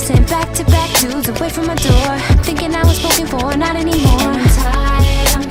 Sent back-to-back dudes away from my door, thinking I was spoken for, not anymore. And I'm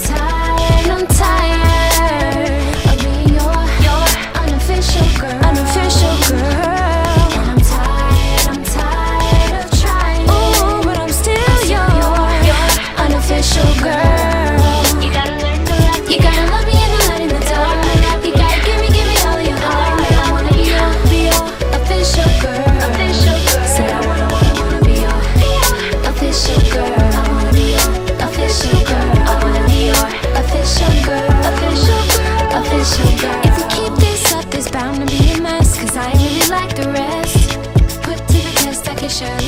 tired of being your unofficial girl. Unofficial girl. And I'm tired of trying. Ooh, but I'm still your unofficial girl. You gotta learn to love me. You gotta love me and not in the dark. You gotta give me all of your heart. I wanna be your official girl. Official girl. Said I wanna be your official girl. I wanna be your official girl. I wanna be your official girl. Official girl. Official girl. If we keep this up, there's bound to be a mess, 'cause I ain't really like the rest. Put to the test, I can surely